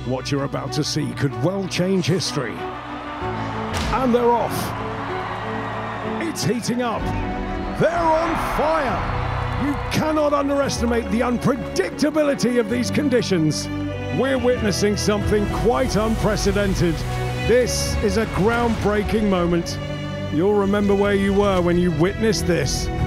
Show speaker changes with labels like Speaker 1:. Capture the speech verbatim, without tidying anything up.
Speaker 1: What you're about to see could well change history. And they're off. It's heating up. They're on fire. You cannot underestimate the unpredictability of these conditions. We're witnessing something quite unprecedented. This is a groundbreaking moment. You'll remember where you were when you witnessed this.